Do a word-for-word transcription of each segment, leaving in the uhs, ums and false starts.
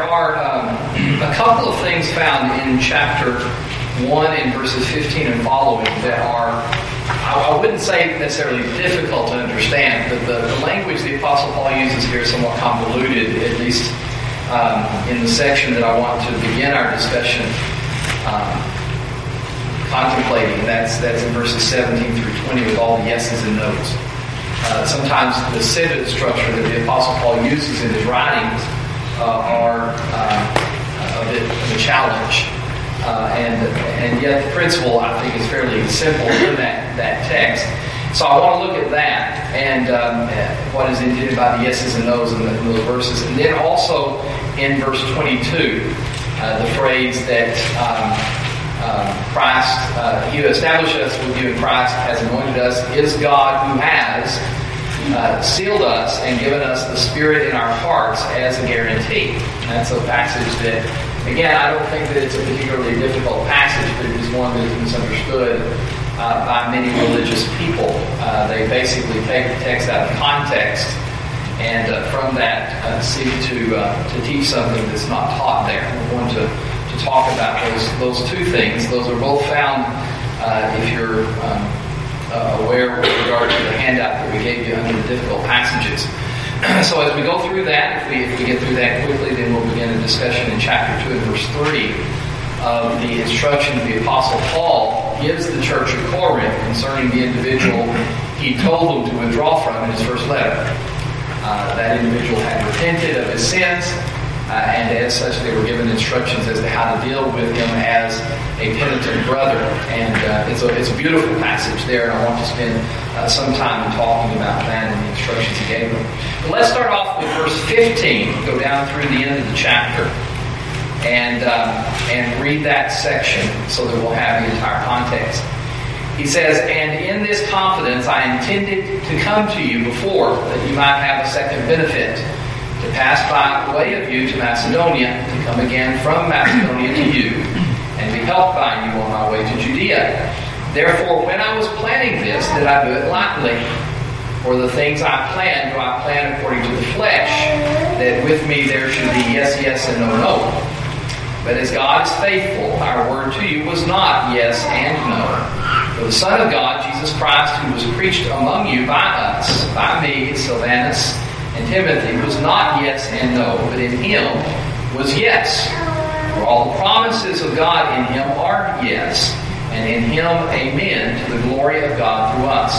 are um, a couple of things found in chapter one and verses fifteen and following that are, I, I wouldn't say necessarily difficult to understand, but the, the language the Apostle Paul uses here is somewhat convoluted, at least um, in the section that I want to begin our discussion um, contemplating. That's, that's in verses seventeen through twenty with all the yeses and nos. Uh, sometimes the sentence structure that the Apostle Paul uses in his writings uh, are uh, a bit of a challenge. Uh, and and yet the principle, I think, is fairly simple in that, that text. So I want to look at that and um, what is intended by the yeses and nos in, the, in those verses. And then also in verse twenty-two, uh, the phrase that um, uh, Christ, uh, He who established us with you in Christ has anointed us, is God who has uh, sealed us and given us the Spirit in our hearts as a guarantee. And that's a passage that, again, I don't think that it's a particularly difficult passage, but it is one that is misunderstood uh, by many religious people. Uh, they basically take the text out of context and uh, from that uh, seek to uh, to teach something that's not taught there. We're going to, to talk about those those two things. Those are both found, uh, if you're um, uh, aware with regard to the handout that we gave you under the difficult passages. So as we go through that, if we, if we get through that quickly, then we'll begin a discussion in chapter two and verse three of the instruction the Apostle Paul gives the church of Corinth concerning the individual he told them to withdraw from in his first letter. Uh, that individual had repented of his sins, uh, and as such they were given instructions as to how to deal with him as a penitent brother. And uh, it's, a, it's a beautiful passage there, and I want to spend uh, some time talking about that and the instructions he gave them. But let's start off with verse fifteen, go down through the end of the chapter, and um, and read that section so that we'll have the entire context. He says, "And in this confidence I intended to come to you before, that you might have a second benefit, to pass by the way of you to Macedonia, to come again from Macedonia to you, and be helped by you on my way to Judea. Therefore, when I was planning this, did I do it lightly? For the things I plan, do I plan according to the flesh, that with me there should be yes, yes, and no, no. But as God is faithful, our word to you was not yes and no. For the Son of God, Jesus Christ, who was preached among you by us, by me, Silvanus, and Timothy, was not yes and no, but in him was yes. For all the promises of God in him are yes, and in him amen, to the glory of God through us.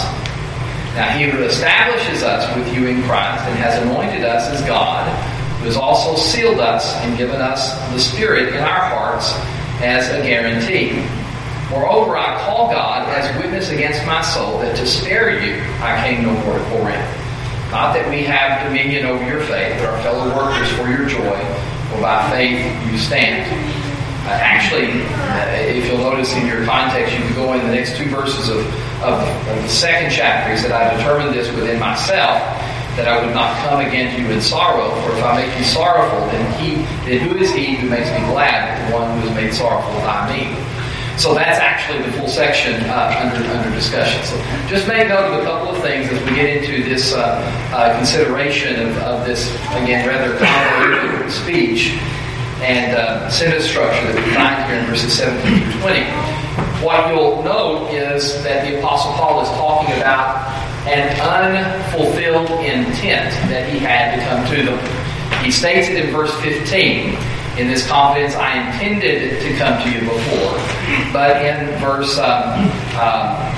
Now he who establishes us with you in Christ and has anointed us as God, who has also sealed us and given us the Spirit in our hearts as a guarantee. Moreover, I call God as witness against my soul that to spare you I came no more to Corinth. Not that we have dominion over your faith, but are fellow workers for your joy, for by faith you stand." Uh, actually, uh, if you'll notice in your context, you can go in the next two verses of, of, of the second chapter. He said, "I determined this within myself, that I would not come again to you in sorrow. For if I make you sorrowful, then he, then who is he who makes me glad? The one who is made sorrowful by me." So that's actually the full section uh, under under discussion. So just make note of a couple of things as we get into this uh, uh, consideration of, of this, again, rather convoluted speech and uh, sentence structure that we find here in verses seventeen through twenty. What you'll note is that the Apostle Paul is talking about an unfulfilled intent that he had to come to them. He states it in verse fifteen. "In this confidence I intended to come to you before." But in verse um, uh,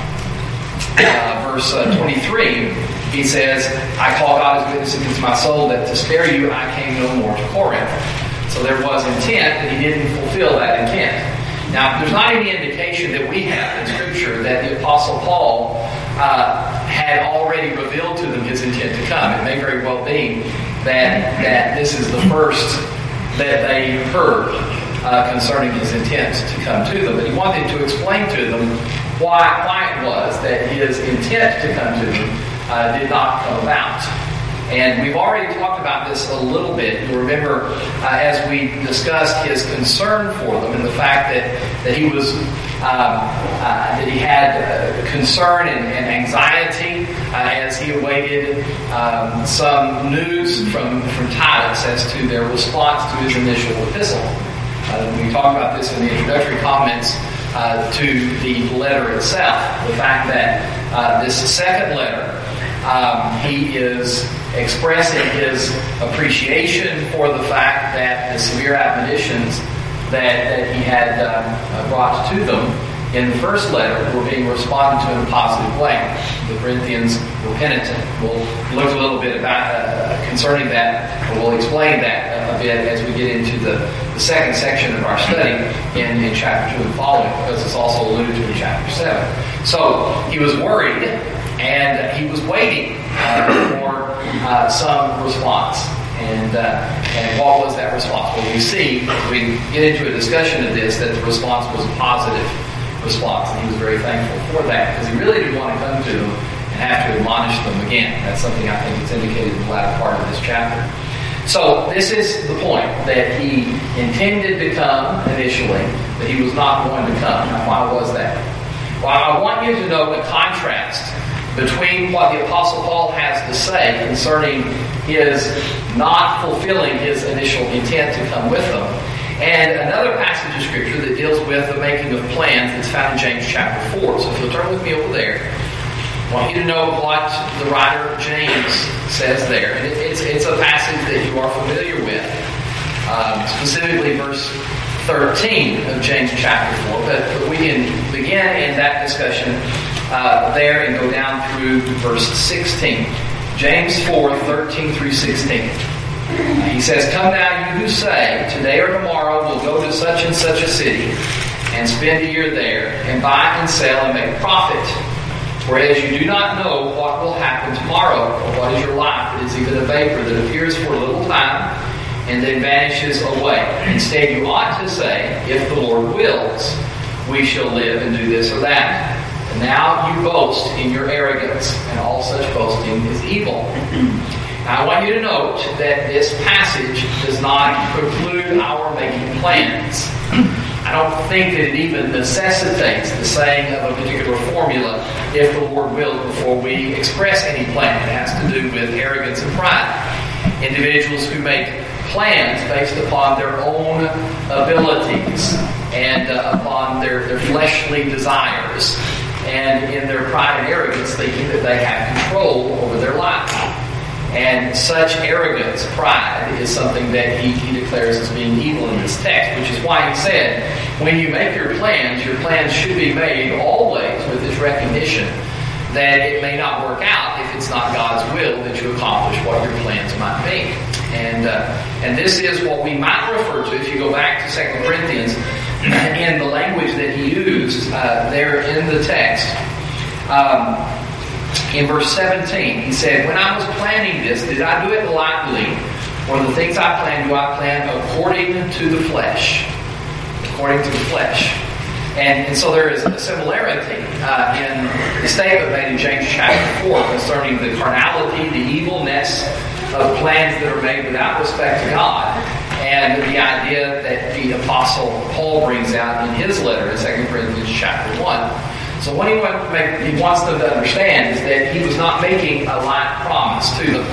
uh, verse uh, twenty-three, he says, "I call God as witness against my soul that to spare you I came no more to Corinth." So there was intent, but he didn't fulfill that intent. Now, there's not any indication that we have in Scripture that the Apostle Paul uh, had already revealed to them his intent to come. It may very well be that that this is the first that they heard uh, concerning his intent to come to them. But he wanted to explain to them why, why it was that his intent to come to them uh, did not come about. And we've already talked about this a little bit. You'll remember uh, as we discussed his concern for them and the fact that, that he was um, uh, that he had uh, concern and, and anxiety uh, as he awaited um, some news from, from Titus as to their response to his initial epistle. Uh, we talked about this in the introductory comments uh, to the letter itself. The fact that uh, this second letter, um, he is expressing his appreciation for the fact that the severe admonitions that, that he had um, brought to them in the first letter were being responded to in a positive way. The Corinthians were penitent. We'll look a little bit about uh, concerning that, or we'll explain that a bit as we get into the, the second section of our study in, in chapter two and following, because it's also alluded to in chapter seven. So he was worried, and he was waiting uh, for uh, some response. And uh, and what was that response? Well, we see, as we get into a discussion of this, that the response was a positive response. And he was very thankful for that, because he really didn't want to come to them and have to admonish them again. That's something I think is indicated in the latter part of this chapter. So this is the point, that he intended to come initially, but he was not going to come. Now, why was that? Well, I want you to know the contrast between what the Apostle Paul has to say concerning his not fulfilling his initial intent to come with them, and another passage of Scripture that deals with the making of plans that's found in James chapter four. So if you'll turn with me over there, I want you to know what the writer James says there. And it, it's, it's a passage that you are familiar with, um, specifically verse thirteen of James chapter four. But, but we can begin in that discussion uh, there and go down through verse sixteen. James four, thirteen through sixteen. He says, "Come now, you who say, today or tomorrow we'll go to such and such a city and spend a year there and buy and sell and make profit. Whereas you do not know what will happen tomorrow, or what is your life. It is even a vapor that appears for a little time and then vanishes away. Instead, you ought to say, if the Lord wills, we shall live and do this or that. And now you boast in your arrogance, and all such boasting is evil." Now, I want you to note that this passage does not preclude our making plans. I don't think that it even necessitates the saying of a particular formula, if the Lord wills, before we express any plan. It has to do with arrogance and pride. Individuals who make plans based upon their own abilities and uh, upon their, their fleshly desires, and in their pride and arrogance thinking that they have control over their life. And such arrogance, pride, is something that he, he declares as being evil in this text, which is why he said, when you make your plans, your plans should be made always with this recognition that it may not work out if it's not God's will that you accomplish what your plans might be. And uh, and this is what we might refer to, if you go back to Second Corinthians, in the language that he used uh, there in the text. Um, in verse seventeen, he said, "When I was planning this, did I do it lightly? Or the things I plan, do I plan according to the flesh?" According to the flesh. And, and so there is a similarity uh, in the statement made in James chapter four concerning the carnality, the evilness of plans that are made without respect to God, and the idea that the Apostle Paul brings out in his letter in Second Corinthians chapter one. So what he, want to make, he wants them to understand is that he was not making a light promise to them.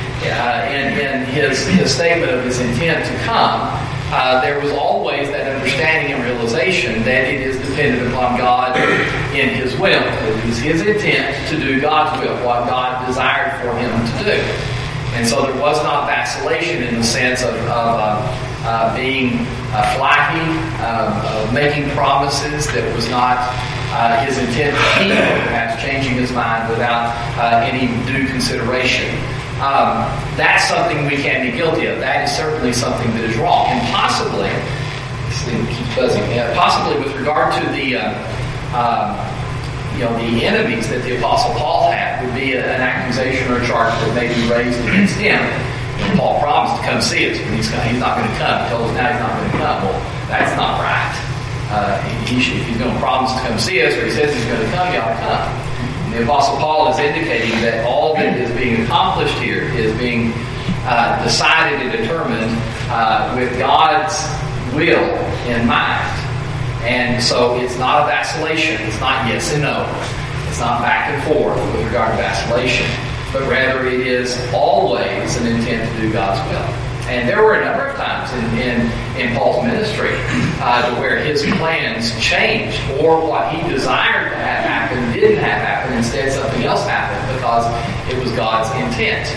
Uh, in in his, his statement of his intent to come, uh, there was always that understanding and realization that it is dependent upon God in His will. It was His intent to do God's will, what God desired for him to do. And so there was not vacillation in the sense of, of uh, uh, being uh, flaky, uh, uh, making promises that was not uh, his intent to keep, perhaps changing his mind without uh, any due consideration. Um, that's something we can be guilty of. That is certainly something that is wrong. And possibly, this thing keeps buzzing, yeah, possibly with regard to the uh, um, you know, the enemies that the Apostle Paul had would be a, an accusation or a charge that may be raised against him. You know, Paul promised to come see us, but he's, he's not going to come. He told us now he's not going to come. Well, that's not right. Uh, he, he, if he's going to promise to come see us, or he says he's going to come, he ought to come. And the Apostle Paul is indicating that all that is being accomplished here is being uh, decided and determined uh, with God's will in mind. And so it's not a vacillation. It's not yes and no. It's not back and forth with regard to vacillation, but rather it is always an intent to do God's will. And there were a number of times in, in, in Paul's ministry uh, to where his plans changed, or what he desired to have happen didn't have happen. Instead, something else happened because it was God's intent.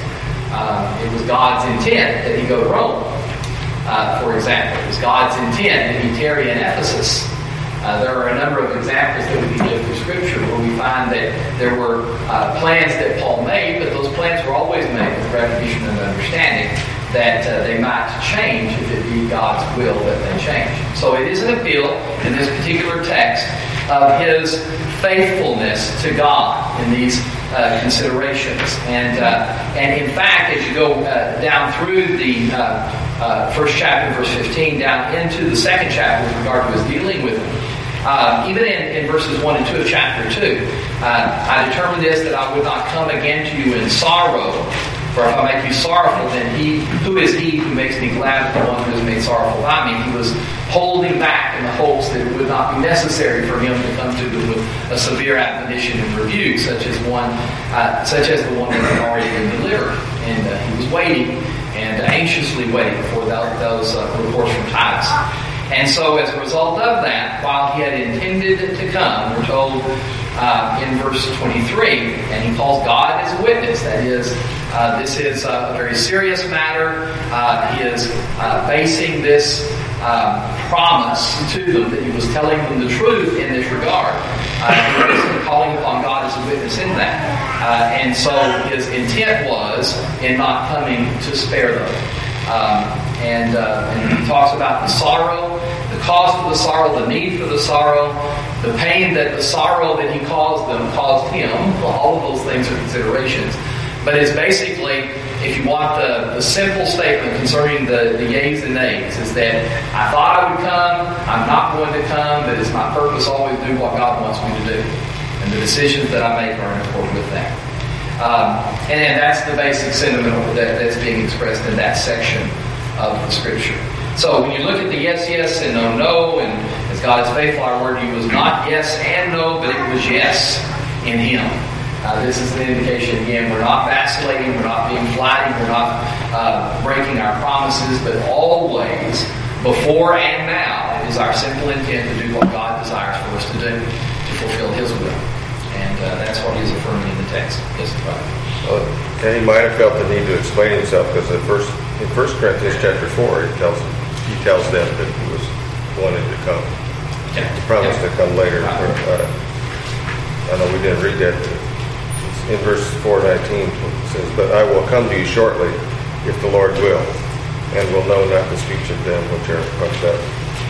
Uh, it was God's intent that he go to Rome, uh, for example. It was God's intent that he tarry in Ephesus. Uh, there are a number of examples that we can give through Scripture where we find that there were uh, plans that Paul made, but those plans were always made with recognition and understanding that uh, they might change if it be God's will that they change. So it is an appeal in this particular text of his faithfulness to God in these uh, considerations. And uh, and in fact, as you go uh, down through the uh, uh, first chapter, verse fifteen, down into the second chapter with regard to his dealing with them, uh, even in, in verses one and two of chapter two, uh, I determined this, that I would not come again to you in sorrow. For if I make you sorrowful, then he, who is he who makes me glad for the one who is made sorrowful by me? He was holding back in the hopes that it would not be necessary for him to come to them with a severe admonition and rebuke, such as one, uh, such as the one that had already been delivered. And uh, he was waiting and uh, anxiously waiting for those, those uh, reports from Titus. And so, as a result of that, while he had intended to come, we're told uh, in verse twenty-three, and he calls God as a witness. That is, uh, this is a very serious matter. Uh, he is uh, basing this uh, promise to them that he was telling them the truth in this regard. Uh, he was calling upon God as a witness in that. Uh, and so his intent was in not coming to spare them. Um, and, uh, and he talks about the sorrow, the cause for the sorrow, the need for the sorrow, the pain that the sorrow that he caused them caused him. Well, all of those things are considerations. But it's basically, if you want the, the simple statement concerning the, the yays and nays, is that I thought I would come, I'm not going to come, but it's my purpose always to do what God wants me to do. And the decisions that I make are in accord with that. Um, and, and that's the basic sentiment that, that's being expressed in that section of the Scripture. So when you look at the yes, yes, and no, no, and as God is faithful, our word, he was not yes and no, but it was yes in him. Uh, this is the indication, again, we're not vacillating, we're not being flighty, we're not uh, breaking our promises, but always, before and now, it is our simple intent to do what God desires for us to do, to fulfill his will. And uh, that's what he is affirming in the text. Yes, brother. Well, and he might have felt the need to explain himself, because at first, in First Corinthians chapter four, he tells he tells them that he was wanting to come. Yeah. He promised yeah. to come later. Right. Uh, I know we didn't read that. In verse four nineteen, it says, "But I will come to you shortly, if the Lord will, and will know not the speech of them which are puffed up,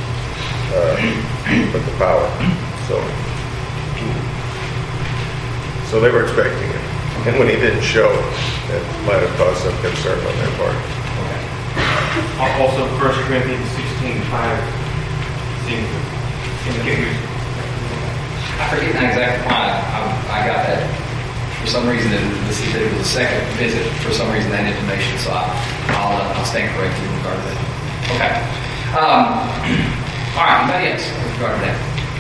uh, but the power." So. So they were expecting it. And when he didn't show, that might have caused some concern on their part. Okay. Also, First Corinthians sixteen five seems to indicate. I forget now exactly why I, I got that. For some reason, it was, it was a second visit. For some reason, that information. So I, I'll, uh, I'll stand corrected in regard to that. Okay. Um, all right. Anybody else with regard to that?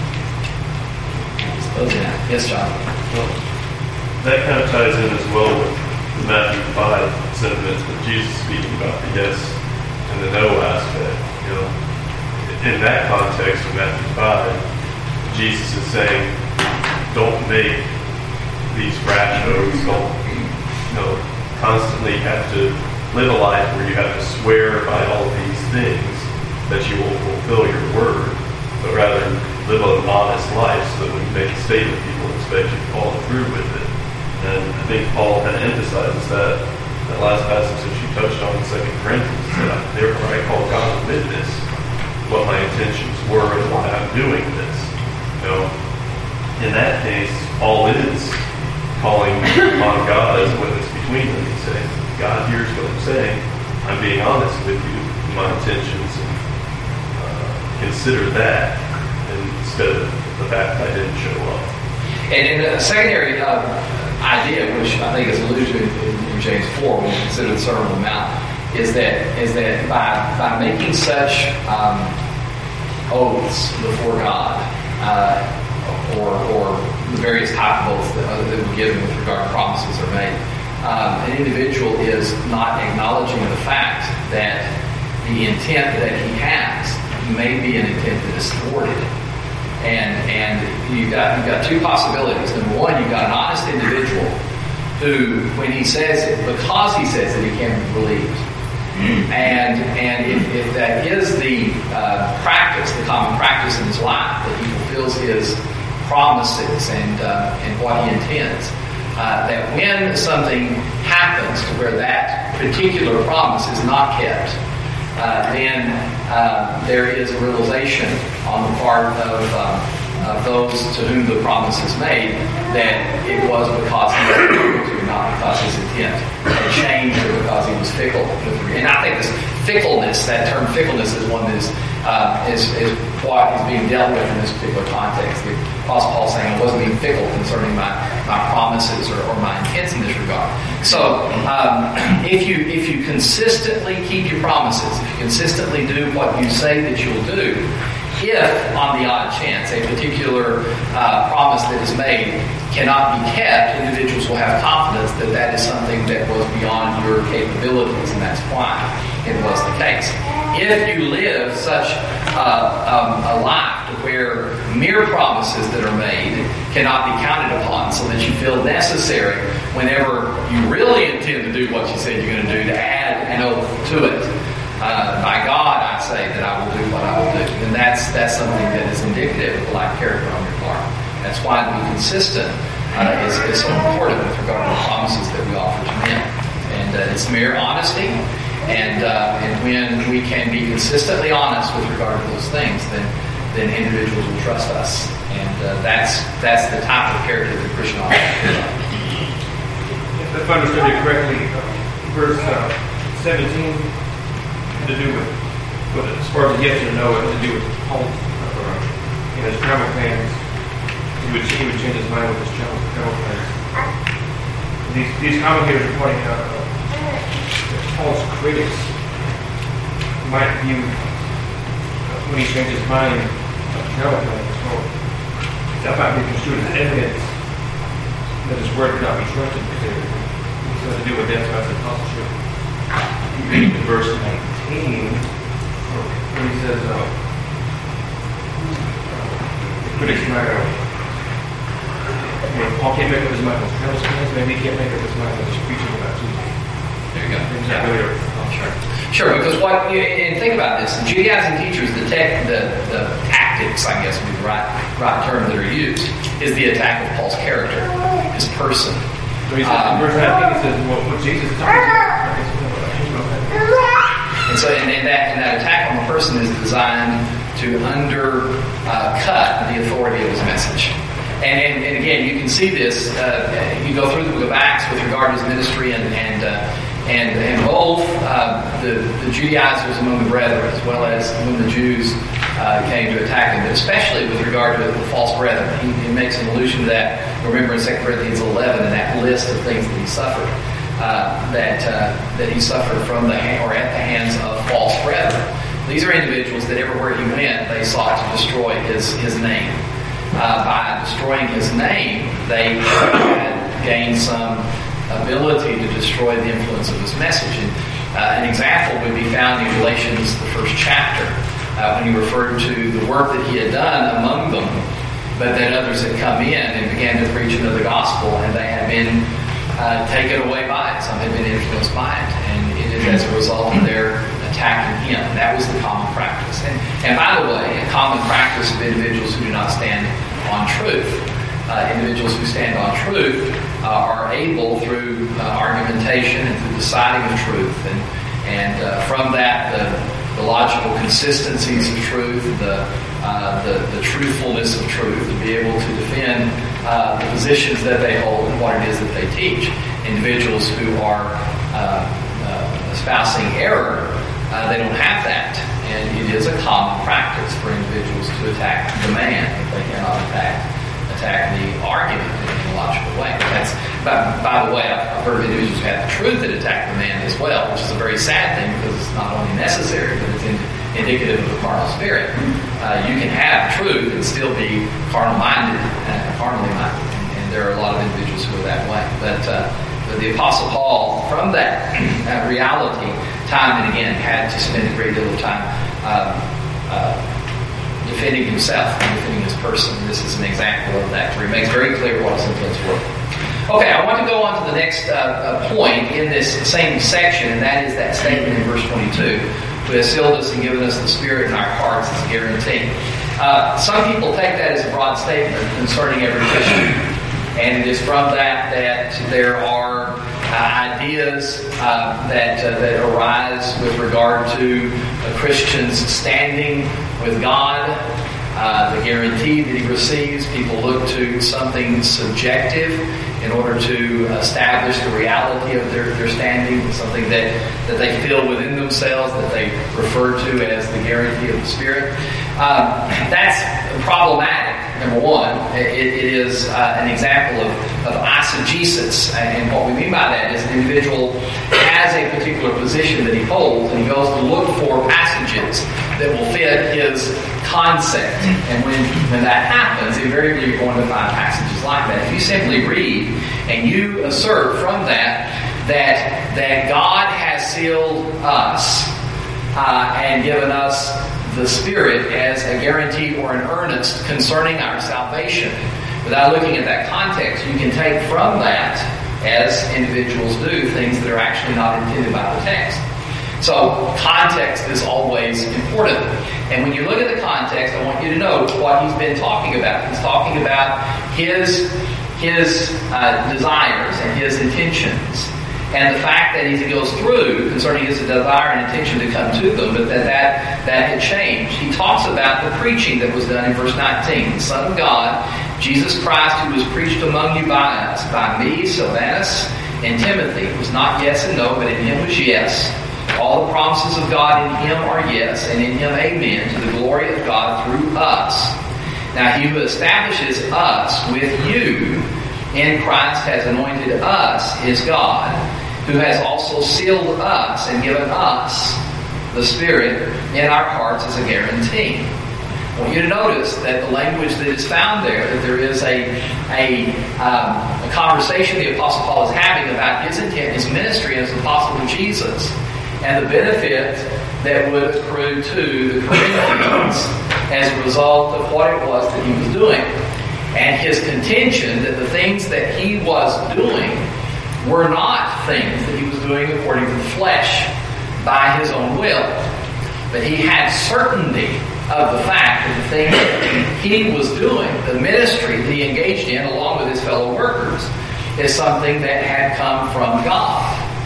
Closing out. Yes, John. Well, that kind of ties in as well with the Matthew five sentiments with Jesus speaking about the yes and the no aspect. You know, in that context of Matthew five, Jesus is saying, don't make these rash oaths, don't you know, constantly have to live a life where you have to swear by all of these things that you will fulfill your word, but rather live a modest life so that when you make a statement, people expect you to follow through with it. And I think Paul kind of emphasizes that that last passage that you touched on in Second Corinthians, that therefore I call God a witness what my intentions were and why I'm doing this. You know, in that case, Paul is calling on God as a witness between them. He's saying, God hears what I'm saying. I'm being honest with you in my intentions, and uh, consider that instead of the fact I didn't show up. And in a secondary uh, idea, which I think is alluded to in, in James four, when you consider the Sermon on the Mount, is that is that by by making such um, oaths before God, uh, or or the various type of oaths that, uh, that were given with regard to promises are made. Um, an individual is not acknowledging the fact that the intent that he has may be an intent that is thwarted. And and you've got, you've got two possibilities. Number one, you've got an honest individual who, when he says it, because he says it, he can be believed. And and if, if that is the uh, practice, the common practice in his life, that he fulfills his promises and uh, and what he intends, uh, that when something happens to where that particular promise is not kept, uh, then uh, there is a realization on the part of, uh, of those to whom the promise is made that it was because he was able to, not because his intent had changed or because he was fickle. And I think this fickleness, that term fickleness, is one that is, uh, is, is what is being dealt with in this particular context. The Apostle Paul saying, I wasn't being fickle concerning my, my promises or, or my intents in this regard. So, um, if you if you consistently keep your promises, if you consistently do what you say that you'll do, if, on the odd chance, a particular uh, promise that is made cannot be kept, individuals will have confidence that that is something that was beyond your capabilities, and that's why it was the case. If you live such uh, um, a life to where mere promises that are made cannot be counted upon, so that you feel necessary whenever you really intend to do what you said you're going to do, to add an oath to it, Uh, by God, I say that I will do what I will do. And that's that's something that is indicative of a lack of character on your part. That's why to be consistent uh, is, is so important with regard to the promises that we offer to men. And uh, it's mere honesty. And uh, and when we can be consistently honest with regard to those things, then then individuals will trust us. And uh, that's that's the type of character that the Christian ought to have. If I understood it correctly, uh, verse uh, seventeen to do with, with as far as a yes or no, it has to do with Paul's uh, in his travel plans. He would, he would change his mind with his travel, travel plans. These, these commentators are pointing out uh, that Paul's critics might view uh, when he changed his mind of travel plans, well, that might be construed as evidence that his word could not be trusted because it has to do with death by apostleship. In verse nineteen, when he says, uh, the critics might uh, you know, Paul can't make up his mind with travel plans, maybe he can't make up his mind with his preaching about Jesus. There you go. Yeah. Oh, sure. Sure, because what, and think about this, the Judaizing teachers, the tech, the, the tactics, I guess would be the right, right term that are used, is the attack of Paul's character, his person. So he says, um, in verse nineteen, he says, well, what Jesus is talking about. And so, and, and, that, and that attack on the person is designed to undercut uh, the authority of his message. And, and, and again, you can see this. Uh, you go through the book of Acts with regard to his ministry, and and uh, and, and both uh, the, the Judaizers among the brethren, as well as when the Jews uh, came to attack him, but especially with regard to the false brethren. He, he makes an allusion to that. Remember in Second Corinthians eleven, in that list of things that he suffered. Uh, that uh, that he suffered from the hand, or at the hands of false brethren. These are individuals that everywhere he went, they sought to destroy his his name. Uh, by destroying his name, they had gained some ability to destroy the influence of his message. And, uh, an example would be found in Galatians, the first chapter, uh, when he referred to the work that he had done among them, but that others had come in and began to preach another gospel, and they had been Uh, taken away by it. Some had been influenced by it, and it is as a result of their attacking him. That was the common practice. And, and by the way, a common practice of individuals who do not stand on truth. Uh, individuals who stand on truth uh, are able, through uh, argumentation and through deciding of truth, and and uh, from that the, the logical consistencies of truth, the uh, the, the truthfulness of truth, to be able to defend Uh, the positions that they hold and what it is that they teach. Individuals who are uh, uh, espousing error, uh, they don't have that. And it is a common practice for individuals to attack the man if they cannot attack attack the argument in a logical way. That's, by, by the way, I've heard of individuals who have the truth that attack the man as well, which is a very sad thing because it's not only necessary, but it's in, indicative of a carnal spirit. Uh, you can have truth and still be carnal-minded, uh, carnally minded, and, and there are a lot of individuals who are that way. But, uh, but the Apostle Paul, from that uh, reality, time and again, had to spend a great deal of time um, uh, defending himself and defending his person. This is an example of that, where he makes very clear what his intents were. Okay, I want to go on to the next uh, uh, point in this same section, and that is that statement in verse twenty-two, who has sealed us and given us the Spirit in our hearts as a guarantee. Uh, some people take that as a broad statement concerning every Christian, and it is from that that there are uh, ideas uh, that uh, that arise with regard to a Christian's standing with God, uh, the guarantee that he receives. People look to something subjective in order to establish the reality of their, their standing, something that, that they feel within themselves that they refer to as the guarantee of the Spirit. Um, that's problematic, number one. It, it is uh, an example of, of eisegesis, and what we mean by that is an individual has a particular position that he holds, and he goes to look for passages that will fit his concept. And when, when that happens, invariably you're going to find passages like that. If you simply read and you assert from that that, that God has sealed us uh, and given us the Spirit as a guarantee or an earnest concerning our salvation, without looking at that context, you can take from that, as individuals do, things that are actually not intended by the text. So context is always important. And when you look at the context, I want you to know what he's been talking about. He's talking about his, his uh, desires and his intentions. And the fact that he goes through concerning his desire and intention to come to them, but that that, that had changed. He talks about the preaching that was done in verse nineteen. The Son of God, Jesus Christ, who was preached among you by us, by me, Silvanus, and Timothy. It was not yes and no, but in him was yes. All the promises of God in him are yes, and in him amen, to the glory of God through us. Now he who establishes us with you in Christ has anointed us his God, who has also sealed us and given us the Spirit in our hearts as a guarantee. I want you to notice that the language that is found there, that there is a, a, um, a conversation the Apostle Paul is having about his intent, his ministry as an apostle of Jesus, and the benefit that would accrue to the Corinthians as a result of what it was that he was doing. And his contention that the things that he was doing were not things that he was doing according to the flesh by his own will. But he had certainty of the fact that the things that he was doing, the ministry that he engaged in along with his fellow workers, is something that had come from God.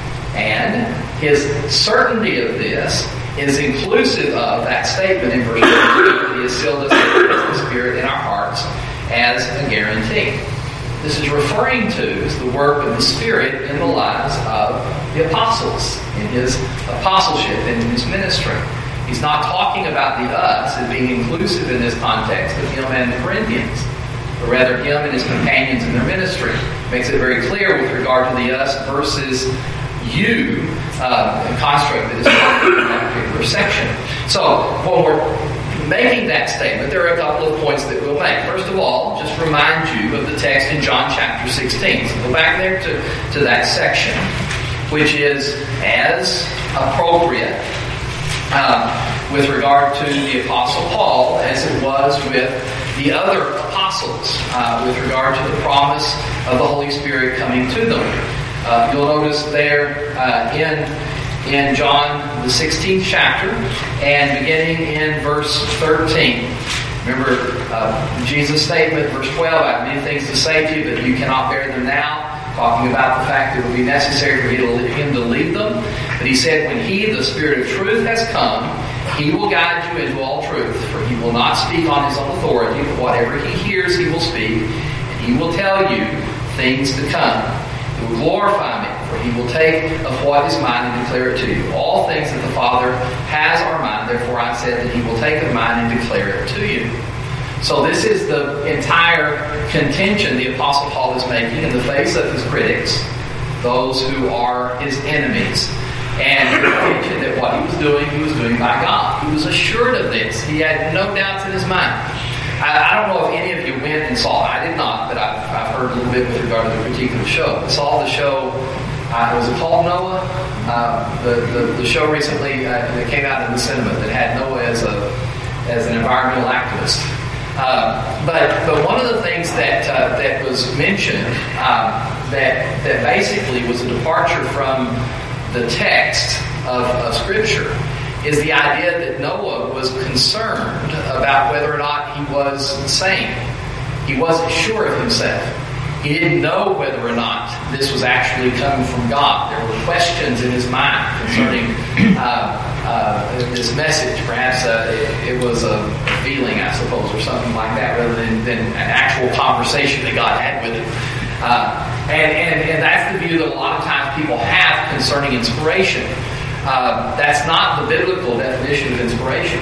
And his certainty of this is inclusive of that statement in verse two, that he has sealed us with the Spirit in our hearts as a guarantee. This is referring to is the work of the Spirit in the lives of the apostles, in his apostleship and in his ministry. He's not talking about the us as being inclusive in this context of him and the Corinthians, but rather him and his companions in their ministry. Makes it very clear with regard to the us versus you uh, construct that is found in that particular section. So when we're making that statement, there are a couple of points that we'll make. First of all, just remind you of the text in John chapter sixteen. So go back there to, to that section, which is as appropriate uh, with regard to the Apostle Paul as it was with the other apostles uh, with regard to the promise of the Holy Spirit coming to them. Uh, you'll notice there uh, in in John the sixteenth chapter and beginning in verse thirteen. Remember uh, Jesus' statement, verse twelve, I have many things to say to you, but you cannot bear them now, talking about the fact that it will be necessary for him to lead them. But he said, when he, the Spirit of truth, has come, he will guide you into all truth, for he will not speak on his own authority, but whatever he hears he will speak, and he will tell you things to come. He will glorify me, for he will take of what is mine and declare it to you. All things that the Father has are mine, therefore I said that he will take of mine and declare it to you. So this is the entire contention the Apostle Paul is making in the face of his critics, those who are his enemies. And the contention that what he was doing, he was doing by God. God. He was assured of this. He had no doubts in his mind. I, I don't know if any of you went and saw it. I did not, but I've, I've heard a little bit with regard to the critique of the show. I saw the show, uh, was it called Noah? Uh, the, the, the show recently uh, that came out in the cinema that had Noah as, a, as an environmental activist. Uh, but but one of the things that uh, that was mentioned um, that that basically was a departure from the text of, of Scripture is the idea that Noah was concerned about whether or not he was sane. He wasn't sure of himself. He didn't know whether or not this was actually coming from God. There were questions in his mind concerning uh, uh, this message. Perhaps uh, it, it was a feeling, I suppose, or something like that, rather than, than an actual conversation that God had with him. Uh, and, and, and that's the view that a lot of times people have concerning inspiration. Uh, that's not the biblical definition of inspiration.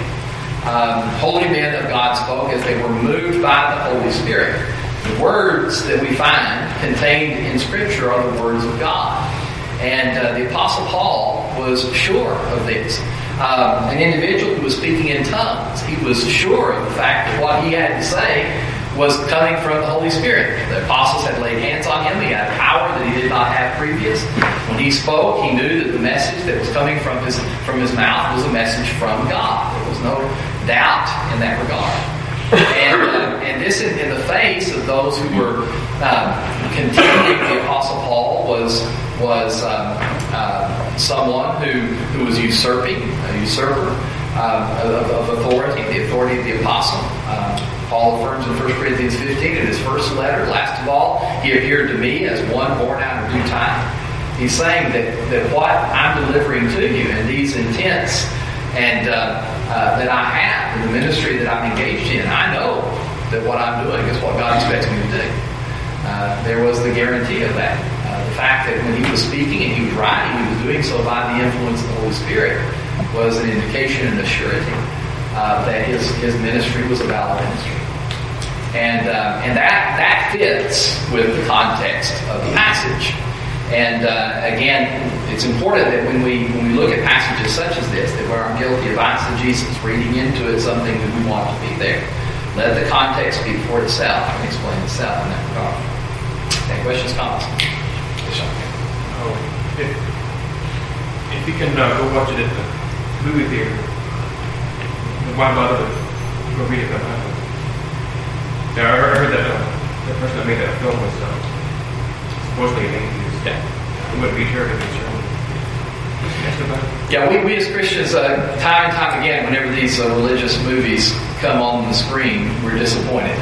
Um, holy men of God spoke as they were moved by the Holy Spirit. The words that we find contained in Scripture are the words of God. And uh, the Apostle Paul was sure of this. Um, an individual who was speaking in tongues, he was sure of the fact that what he had to say was coming from the Holy Spirit. The apostles had laid hands on him. He had power that he did not have previous. When he spoke, he knew that the message that was coming from his from his mouth was a message from God. There was no doubt in that regard. And, uh, and this in, in the face of those who were um, contending the Apostle Paul was was um, uh, someone who, who was usurping, a usurper um, of, of authority, the authority of the apostle. Um, Paul affirms in First Corinthians fifteen in his first letter, last of all, he appeared to me as one born out of due time. He's saying that, that what I'm delivering to you in these intents and uh, uh, that I have in the ministry that I'm engaged in, I know that what I'm doing is what God expects me to do. Uh, there was the guarantee of that. Uh, the fact that when he was speaking and he was writing, he was doing so by the influence of the Holy Spirit was an indication and a surety uh, that his, his ministry was a valid ministry. And uh, and that that fits with the context of the passage. And uh, again, it's important that when we when we look at passages such as this, that we aren't guilty of eisegesis, reading into it something that we want to be there. Let the context speak for itself and explain itself in that regard. Any questions, comments? Oh, if, if you can uh, go watch it at the movie theater, why bother to go read it? Uh, yeah, I heard that uh, the person that made that film was uh, supposedly an atheist. Yeah. He wouldn't be sure if it's true. Yeah, we, we as Christians, uh, time and time again, whenever these uh, religious movies come on the screen, we're disappointed.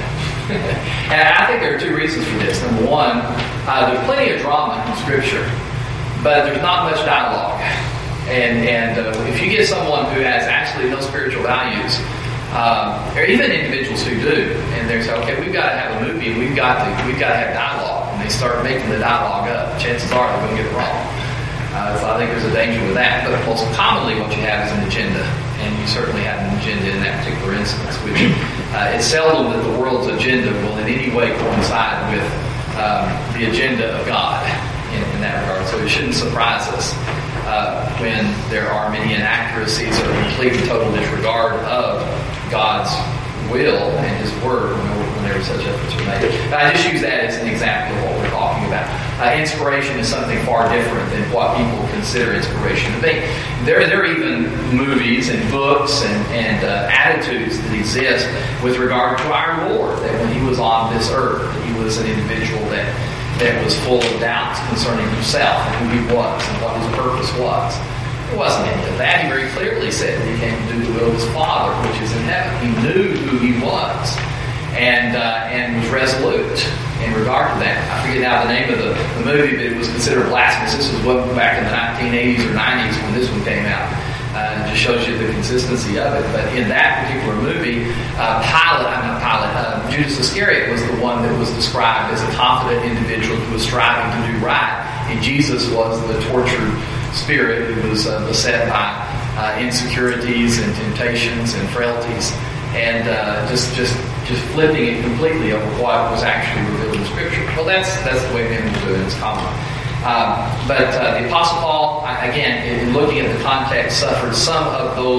And I think there are two reasons for this. Number one, uh, there's plenty of drama in Scripture, but there's not much dialogue. And and uh, if you get someone who has actually no spiritual values, uh, or even individuals who do, and they say, okay, we've got to have a movie, and we've got to we've got to have dialogue, and they start making the dialogue up, chances are they're going to get it wrong. Uh, so I think there's a danger with that. But most commonly, what you have is an agenda, and you certainly have an agenda in that particular instance, which uh, it's seldom that the world's agenda will in any way coincide with um, the agenda of God in, in that regard. So it shouldn't surprise us uh, when there are many inaccuracies or complete and total disregard of God's will and His Word whenever such efforts are made. I just use that as an example of what we're talking about. Uh, inspiration is something far different than what people consider inspiration to be. There, there are even movies and books and, and uh, attitudes that exist with regard to our Lord, that when He was on this earth, that He was an individual that, that was full of doubts concerning Himself and who He was and what His purpose was. It wasn't any of that. He very clearly said that He came to do the will of His Father, which is in heaven. He knew who He was and uh, and was resolute in regard to that. I forget now the name of the, the movie, but it was considered blasphemous. This was well back in the nineteen eighties or nineties when this one came out. Uh, it just shows you the consistency of it. But in that particular movie, uh, Pilate, I'm not Pilate, uh, Judas Iscariot was the one that was described as a confident individual who was striving to do right, and Jesus was the tortured spirit who was uh, beset by uh, insecurities and temptations and frailties, and uh, just just just flipping it completely over what was actually revealed in Scripture. Well, that's that's the way men will do it. It's common. Um, but uh, the Apostle Paul, again, in looking at the context, suffered some of those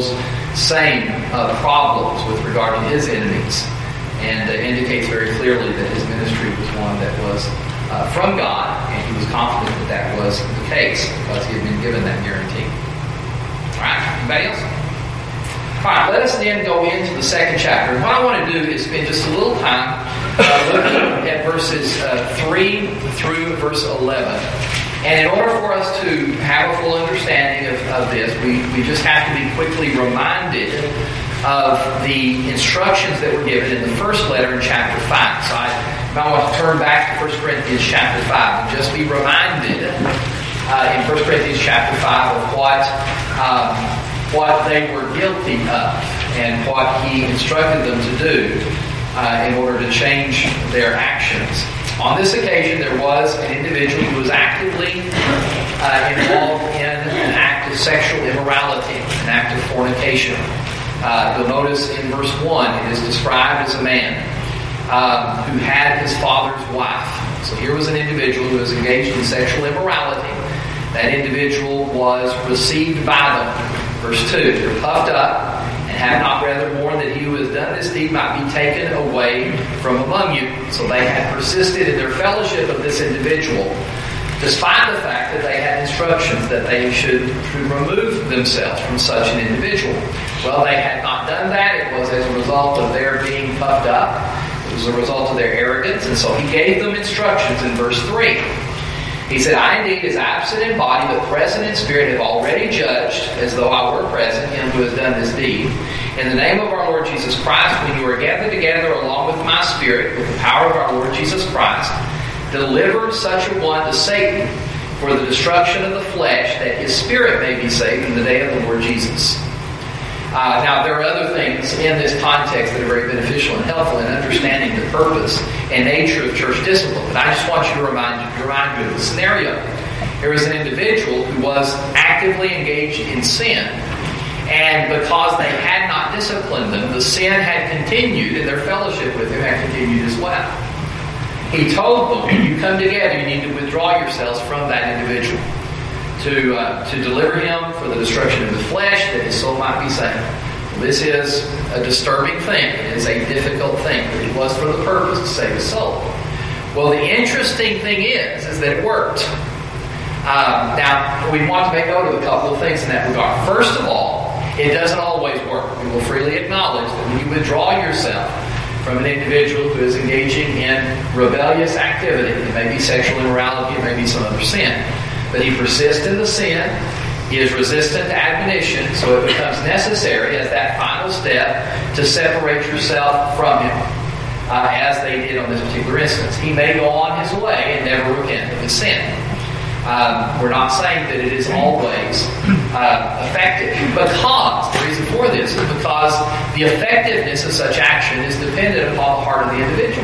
same uh, problems with regard to his enemies, and uh, indicates very clearly that his ministry was one that was uh, from God, and he was confident that that was the case because he had been given that guarantee. All right, anybody else? All right, let us then go into the second chapter. And what I want to do is spend just a little time uh, looking at verses uh, three through verse eleven. And in order for us to have a full understanding of, of this, we, we just have to be quickly reminded of the instructions that were given in the first letter in chapter five. So I, I want to turn back to First Corinthians chapter five and just be reminded uh, in First Corinthians chapter five of what um, what they were guilty of and what he instructed them to do uh, in order to change their actions. On this occasion, there was an individual who was actively uh, involved in an act of sexual immorality, an act of fornication. Uh, you'll notice in verse one, it is described as a man um, who had his father's wife. So here was an individual who was engaged in sexual immorality. That individual was received by them. Verse two, they're puffed up and have not rather mourned that he who has done this deed might be taken away from among you. So they had persisted in their fellowship of this individual, despite the fact that they had instructions that they should remove themselves from such an individual. Well, they had not done that. It was as a result of their being puffed up. It was a result of their arrogance. And so he gave them instructions in verse three. He said, I indeed, as absent in body, but present in spirit, have already judged, as though I were present, him who has done this deed. In the name of our Lord Jesus Christ, when you are gathered together along with my spirit, with the power of our Lord Jesus Christ, deliver such a one to Satan for the destruction of the flesh, that his spirit may be saved in the day of the Lord Jesus. Uh, now, there are other things in this context that are very beneficial and helpful in understanding the purpose and nature of church discipline. But I just want you to remind you, to remind you of the scenario. There was an individual who was actively engaged in sin, and because they had not disciplined them, the sin had continued, and their fellowship with him had continued as well. He told them, when you come together, you need to withdraw yourselves from that individual to uh, to deliver him for the destruction of the flesh, that his soul might be saved. Well, this is a disturbing thing. It is a difficult thing, but it was for the purpose to save his soul. Well, the interesting thing is, is that it worked. Um, now, we want to make note of a couple of things in that regard. First of all, it doesn't always work. We will freely acknowledge that when you withdraw yourself from an individual who is engaging in rebellious activity, it may be sexual immorality, it may be some other sin, but he persists in the sin, he is resistant to admonition, so it becomes necessary as that final step to separate yourself from him, uh, as they did on this particular instance. He may go on his way and never repent of his sin. Um, we're not saying that it is always uh, effective, because the reason for this is because the effectiveness of such action is dependent upon the heart of the individual.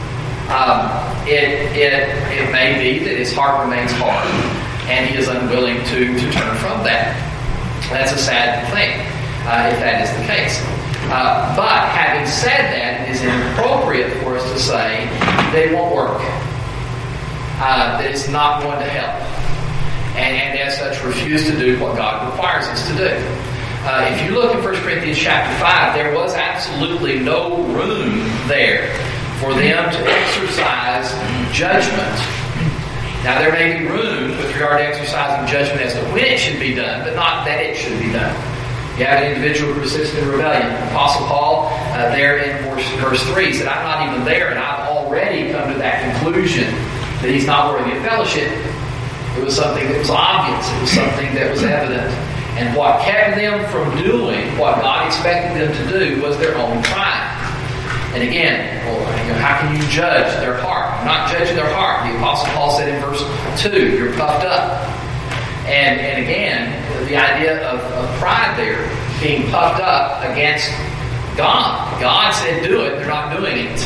Um, it, it, it may be that his heart remains hard, and he is unwilling to, to turn from that. That's a sad thing, uh, if that is the case. Uh, but having said that, it is inappropriate for us to say that it won't work, uh, that it's not going to help, and, and as such refuse to do what God requires us to do. Uh, if you look at First Corinthians chapter five, there was absolutely no room there for them to exercise judgment. Now, there may be room with regard to exercising judgment as to when it should be done, but not that it should be done. You have an individual who persists in rebellion. Apostle Paul, uh, there in verse, verse three, said, I'm not even there, and I've already come to that conclusion that he's not worthy of fellowship. It was something that was obvious. It was something that was evident. And what kept them from doing what God expected them to do was their own pride. And again, well, you know, how can you judge their heart? I'm not judging their heart. The Apostle Paul said in verse two, you're puffed up. And and again, the idea of, of pride there, being puffed up against God. God said do it, they're not doing it.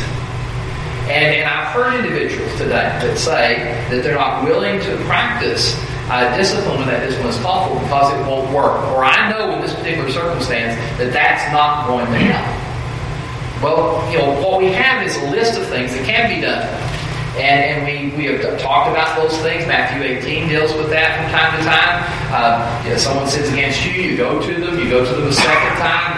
And, and I've heard individuals today that say that they're not willing to practice uh, discipline when that discipline is called for because it won't work. Or I know in this particular circumstance that that's not going to help. Well, you know, what we have is a list of things that can be done. And, and we, we have talked about those things. Matthew eighteen deals with that from time to time. Uh, you know, someone sins against you, you go to them, you go to them a second time,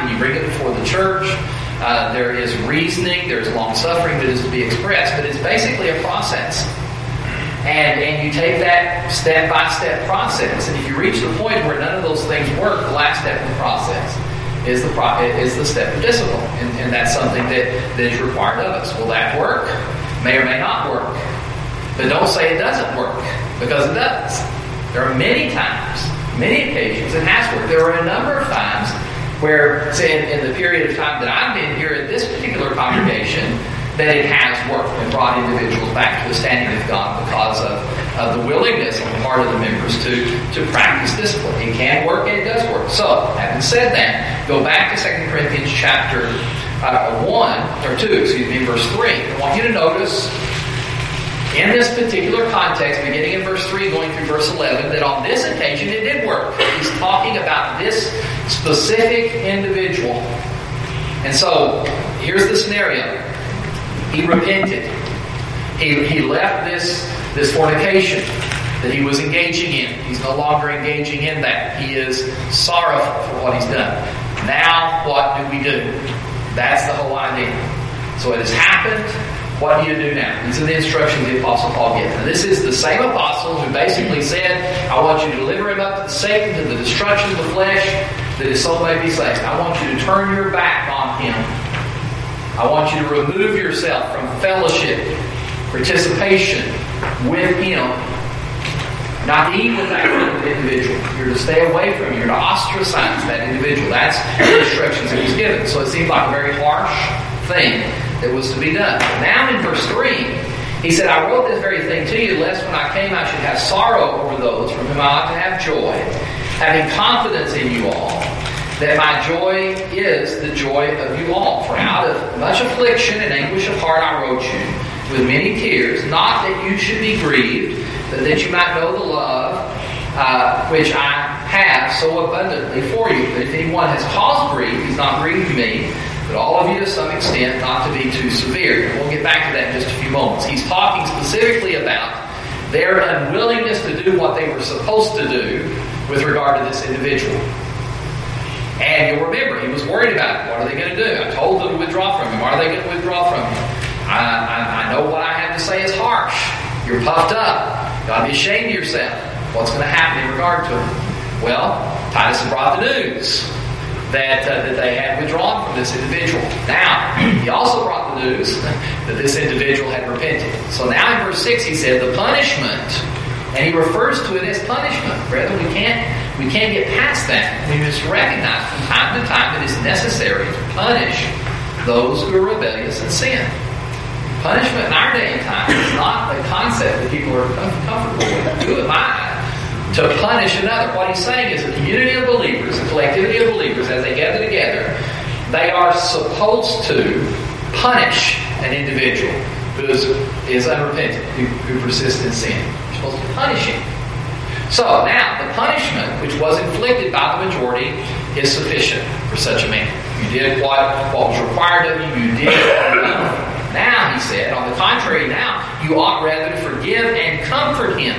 church. Uh, there is reasoning, there is long-suffering that is to be expressed, but it's basically a process. And and you take that step-by-step process, and if you reach the point where none of those things work, the last step in the process is the pro- is the step of discipline, and, and that's something that, that is required of us. Will that work? May or may not work. But don't say it doesn't work, because it does. There are many times, many occasions it has worked. There are a number of times where, say, in, in the period of time that I've been here at this particular congregation, that it has worked and brought individuals back to a standing with God because of, of the willingness on the part of the members to, to practice discipline. It can work and it does work. So, having said that, go back to Second Corinthians chapter uh, one, or two, excuse me, verse three. I want you to notice in this particular context, beginning in verse three, going through verse eleven, that on this occasion it did work. He's talking about this specific individual. And so, here's the scenario. He repented. He, he left this, this fornication that he was engaging in. He's no longer engaging in that. He is sorrowful for what he's done. Now, what do we do? That's the whole idea. So it has happened. What do you do now? These are the instructions the Apostle Paul gives. Now, this is the same apostle who basically said, I want you to deliver him up to Satan, to the destruction of the flesh, that his soul may be saved. I want you to turn your back on him. I want you to remove yourself from fellowship, participation with him. Not to eat with that individual. You're to stay away from him. You're to ostracize that individual. That's the instructions that he's given. So it seemed like a very harsh thing that was to be done. Now in verse three, he said, I wrote this very thing to you, lest when I came I should have sorrow over those from whom I ought to have joy, having confidence in you all, that my joy is the joy of you all. For out of much affliction and anguish of heart I wrote you, with many tears, not that you should be grieved, but that you might know the love uh, which I have so abundantly for you. But if anyone has caused grief, he's not grieved me, but all of you to some extent, not to be too severe. And we'll get back to that in just a few moments. He's talking specifically about their unwillingness to do what they were supposed to do with regard to this individual. And you'll remember, he was worried about it. What are they going to do? I told them to withdraw from him. Are they going to withdraw from him? I, I, I know what I have to say is harsh. You're puffed up. You ought to be ashamed of yourself. What's going to happen in regard to him? Well, Titus had brought the news that, uh, that they had withdrawn from this individual. Now, he also brought the news that this individual had repented. So now in verse six he said, the punishment, and he refers to it as punishment. Brethren, we can't We can't get past that. We must recognize from time to time that it's necessary to punish those who are rebellious and sin. Punishment in our day and time is not a concept that people are comfortable with. Who am I to punish another? What he's saying is a community of believers, a collectivity of believers, as they gather together, they are supposed to punish an individual who is, is unrepentant, who, who persists in sin. You're supposed to punish him. So now, the punishment which was inflicted by the majority is sufficient for such a man. You did what, what was required of you, you did enough. Now, he said, on the contrary, now, you ought rather to forgive and comfort him,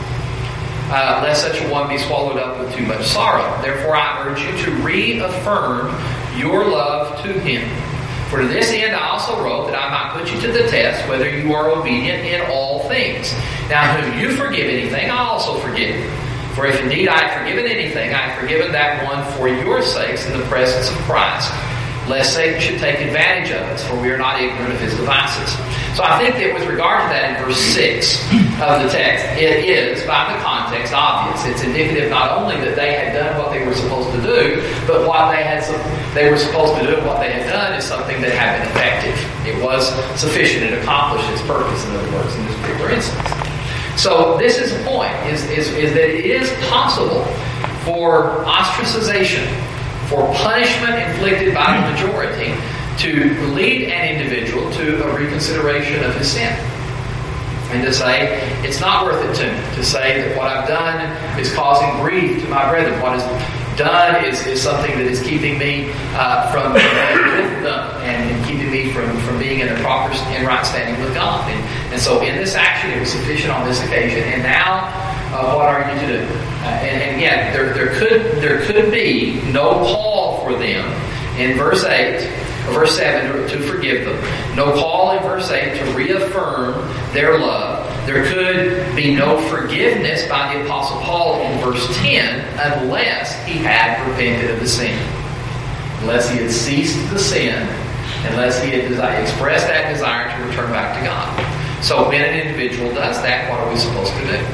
uh, lest such a one be swallowed up with too much sorrow. Therefore, I urge you to reaffirm your love to him. For to this end I also wrote, that I might put you to the test, whether you are obedient in all things. Now, whom you forgive anything, I also forgive. For if indeed I have forgiven anything, I have forgiven that one for your sakes in the presence of Christ, lest Satan should take advantage of us, for we are not ignorant of his devices. So I think that with regard to that in verse six of the text, it is, by the context, obvious. It's indicative not only that they had done what they were supposed to do, but what they had they were supposed to do and what they had done is something that had been effective. It was sufficient. It accomplished its purpose, in other words, in this particular instance. So this is the point, is, is, is that it is possible for ostracization, for punishment inflicted by the majority, to lead an individual to a reconsideration of his sin. And to say, it's not worth it to me. To say that what I've done is causing grief to my brethren. What is done is, is something that is keeping me uh, from being with them and, and keeping me from, from being in a proper and right standing with God. And, and so in this action, it was sufficient on this occasion. And now, uh, what are you to do? Uh, and, and again, there, there could there could be no call for them in verse eight, or verse seven, to, to forgive them. No call in verse eight to reaffirm their love. There could be no forgiveness by the Apostle Paul in verse ten unless he had repented of the sin. Unless he had ceased the sin, unless he had desi- expressed that desire to return back to God. So when an individual does that, what are we supposed to do?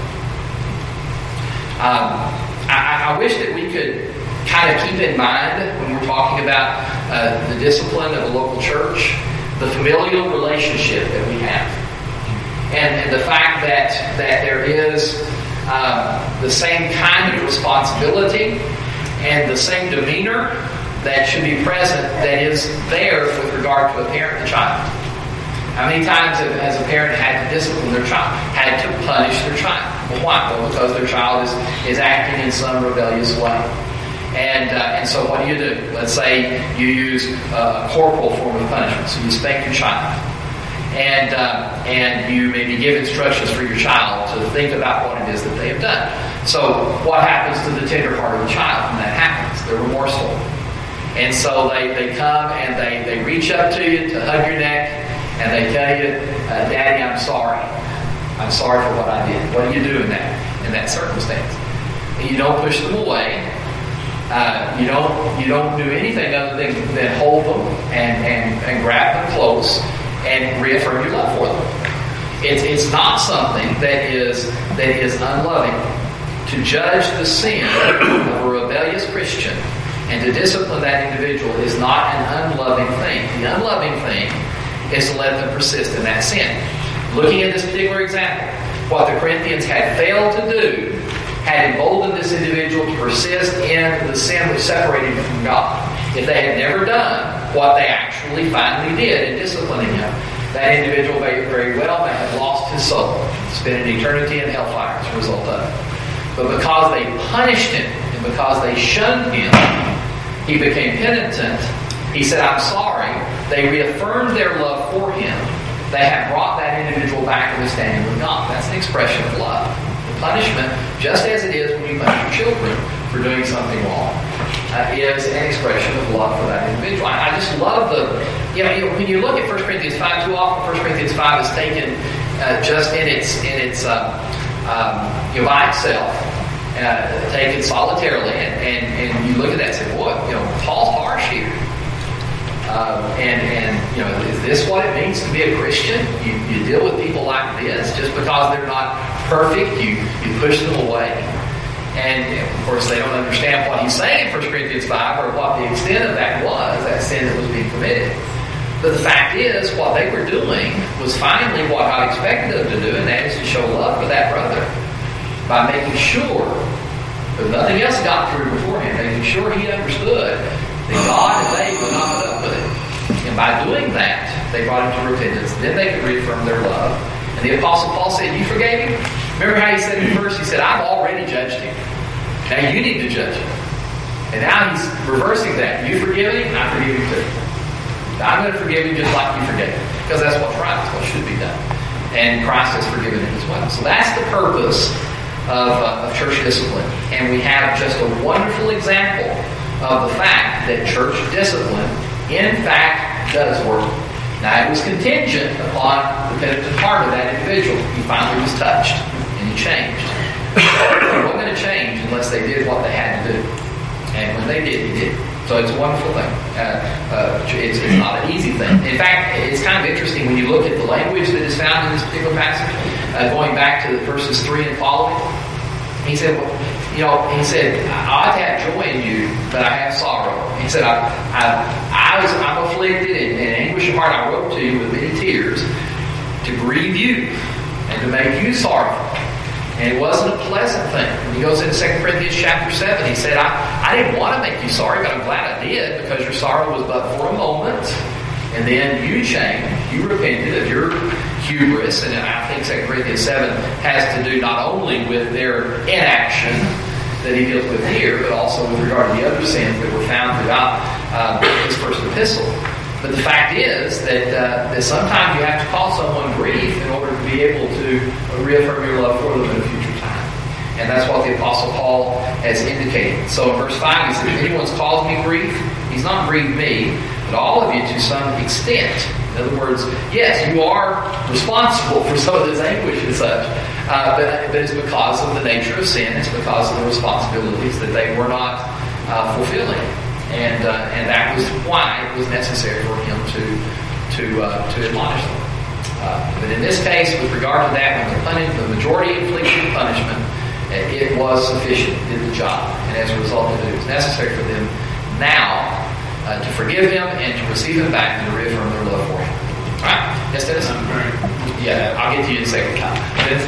Um, I, I wish that we could kind of keep in mind when we're talking about uh, the discipline of a local church, the familial relationship that we have. And, and the fact that, that there is uh, the same kind of responsibility and the same demeanor that should be present that is there with regard to a parent and child. How many times has a parent had to discipline their child, had to punish their child? Well, why? Well, because their child is, is acting in some rebellious way. And uh, and so what do you do? Let's say you use a corporal form of punishment. So you spank your child. And uh, and you maybe give instructions for your child to think about what it is that they have done. So what happens to the tender part of the child when that happens? They're remorseful. And so they, they come and they, they reach up to you to hug your neck and they tell you, uh, Daddy, I'm sorry. I'm sorry for what I did. What do you do in that in that circumstance? And you don't push them away. Uh, you don't you don't do anything other than, than hold them and, and, and grab them close and reaffirm your love for them. It's it's not something that is that is unloving. To judge the sin of a rebellious Christian and to discipline that individual is not an unloving thing. The unloving thing is to let them persist in that sin. Looking at this particular example, what the Corinthians had failed to do had emboldened this individual to persist in the sin which separated him from God. If they had never done what they actually finally did in disciplining him, that individual may very well may have lost his soul, spent an eternity in hellfire as a result of it. But because they punished him and because they shunned him, he became penitent. He said, I'm sorry. They reaffirmed their love for him. They have brought that individual back to the standing with God. That's an expression of love. The punishment, just as it is when you punish your children for doing something wrong, uh, is an expression of love for that individual. I, I just love the, you know, when you look at First Corinthians five, too often First Corinthians five is taken uh, just in its, in its uh, um, you know, by itself, uh, taken solitarily, and, and, and you look at that and say, boy, you know, Paul's harsh here. Um, and, and, you know, is this what it means to be a Christian? You, you deal with people like this just because they're not perfect, you, you push them away. And, of course, they don't understand what he's saying in First Corinthians five or what the extent of that was, that sin that was being committed. But the fact is, what they were doing was finally what God expected them to do, and that is to show love for that brother by making sure that nothing else got through beforehand, making sure he understood that God and they would not put up with it. And by doing that, they brought him to repentance. Then they could reaffirm their love. And the Apostle Paul said, you forgave him? Remember how he said in the verse? He said, I've already judged him. Now you need to judge him. And now he's reversing that. You forgive him, I forgive him too. Now, I'm going to forgive him just like you forgave him. Because that's what's right. That's what should be done. And Christ has forgiven him as well. So that's the purpose of, uh, of church discipline. And we have just a wonderful example of the fact that church discipline, in fact, does work. Now, it was contingent upon the penitent heart of that individual. He finally was touched, and he changed. They weren't going to change unless they did what they had to do. And when they did, he did. So it's a wonderful thing. Uh, uh, it's, it's not an easy thing. In fact, it's kind of interesting when you look at the language that is found in this particular passage, uh, going back to verses three and following. He said, well, you know, he said, I ought to have joy in you, but I have sorrow. He said, I, I, I was, I'm afflicted and in anguish of heart I wrote to you with many tears to grieve you and to make you sorrowful. And it wasn't a pleasant thing. When he goes into Second Corinthians chapter seven, he said, I, I didn't want to make you sorry, but I'm glad I did, because your sorrow was but for a moment. And then you changed. You repented of your hubris. And I think Second Corinthians seven has to do not only with their inaction that he deals with here, but also with regard to the other sins that were found throughout uh, his first epistle. But the fact is that, uh, that sometimes you have to cause someone grief in order to be able to reaffirm your love for them in a future time. And that's what the Apostle Paul has indicated. So in verse five, he says, if anyone's caused me grief, He's not grieved me, but all of you to some extent. In other words, yes, you are responsible for some of this anguish and such, uh, but, but it's because of the nature of sin. It's because of the responsibilities that they were not uh, fulfilling. And uh, and that was why it was necessary for him to to uh, to admonish them. Uh, but in this case, with regard to that, when the, punish, the majority inflicted punishment, it was sufficient, it did the job, and as a result of it, it was necessary for them now uh, to forgive him and to receive him back and to reaffirm their love for him. All right? Yes, Dennis? Yeah, I'll get to you in a second, Kyle. Dennis?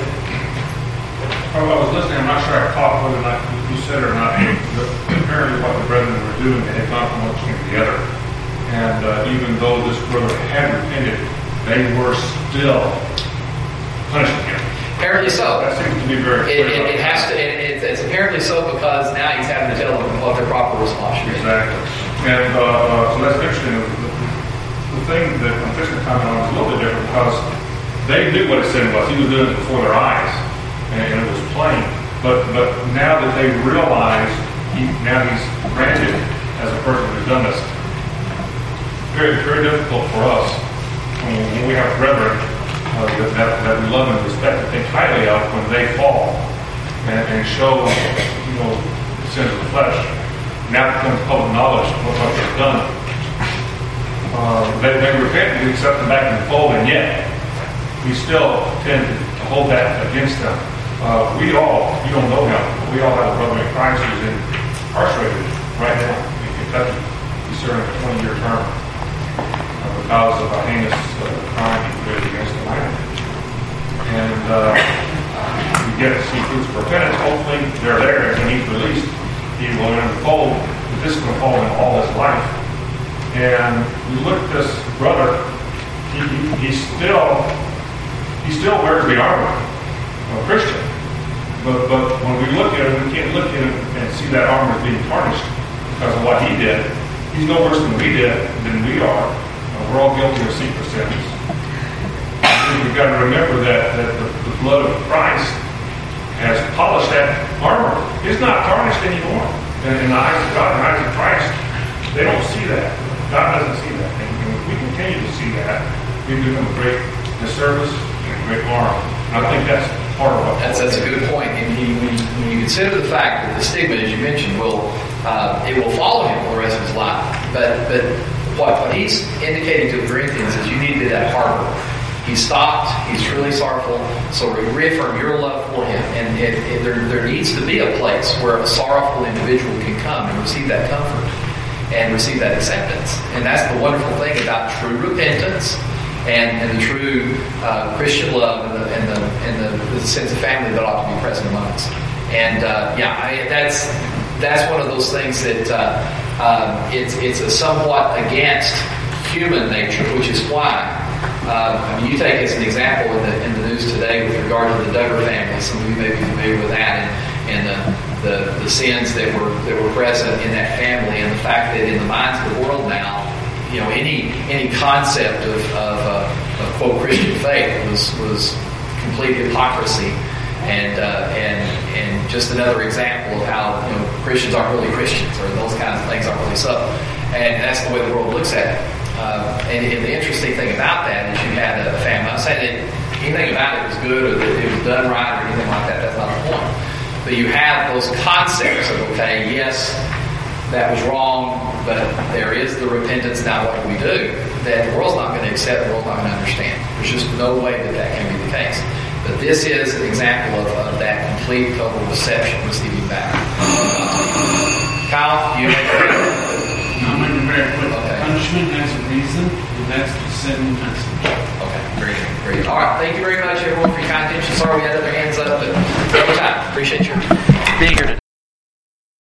I was listening, I'm not sure I caught whether or not you said it or not, but apparently what the brethren were doing, they had gone from one came together. And uh, even though this brother had repented, they were still punishing him. Apparently so. That seems to be very It, clear. it, it has to. It, it's apparently so because now he's having to tell them what their proper response should be. Exactly. And uh, uh, so that's interesting. The, the, the thing that I'm fixing to comment on is a little bit different because they knew what his sin was. He was doing it before their eyes, and, and it was plain. But but now that they realize, he, now he's granted as a person who's done this. Very very difficult for us when, when we have brethren uh, that, that that we love and respect and think highly of when they fall and, and show you know the sins of the flesh. Now it becomes public knowledge of what they've done. Uh, they, they repent and we accept them back in the fold, and yet we still tend to hold that against them. Uh, we all, you don't know him, but we all have a brother in Christ who's incarcerated right now in Kentucky. He's serving a twenty-year term uh, because of a heinous uh, crime he committed against the land. And uh, we get to see fruits of repentance. Hopefully they're there, and when he's released, he will enter the fold. But this is going to fall in all his life. And we look at this brother, he, he, he still he still wears the armor of a Christian. But but when we look at him, we can't look at him and see that armor as being tarnished because of what he did. He's no worse than we did, than we are. Uh, we're all guilty of secret sins. And we've got to remember that, that the, the blood of Christ has polished that armor. It's not tarnished anymore. And in the eyes of God, in the eyes of Christ, they don't see that. God doesn't see that. And if we continue to see that, we do them a great disservice and a great harm. And I think that's part of what That's, that's a good point. And he, when, you, when you consider the fact that the stigma, as you mentioned, will uh, it will follow him for the rest of his life. But but what, what he's indicating to the Corinthians is you need to be that harbor. He's stopped. He's truly sorrowful. So reaffirm your love for him. And it, it, there, there needs to be a place where a sorrowful individual can come and receive that comfort and receive that acceptance. And that's the wonderful thing about true repentance and, and the true uh, Christian love and the and the and the, the sense of family that ought to be present among us. And uh, yeah, I, that's that's one of those things that uh, uh, it's it's a somewhat against human nature, which is why. Uh, I mean, you take as an example in the in the news today with regard to the Duggar family. Some of you may be familiar with that, and, and the, the the sins that were that were present in that family, and the fact that in the minds of the world now, you know, any any concept of of, uh, of quote Christian faith was was complete hypocrisy, and uh, and and just another example of how you know Christians aren't really Christians, or those kinds of things aren't really so, and that's the way the world looks at it. Uh, and, and the interesting thing about that is you had a family. I'm not saying that anything about it was good or that it was done right or anything like that. That's not the point. But you have those concepts of, okay, yes, that was wrong, but there is the repentance. Now what do we do? That the world's not going to accept, the world's not going to understand. There's just no way that that can be the case. But this is an example of, of that complete, total deception receiving back. Kyle, you make a I'm going to very quick. Okay. Punishment has a reason, and that's to send the message. Okay, very good, very good. All right, thank you very much, everyone, for your kind attention. Sorry we had other hands up, but every time. Appreciate your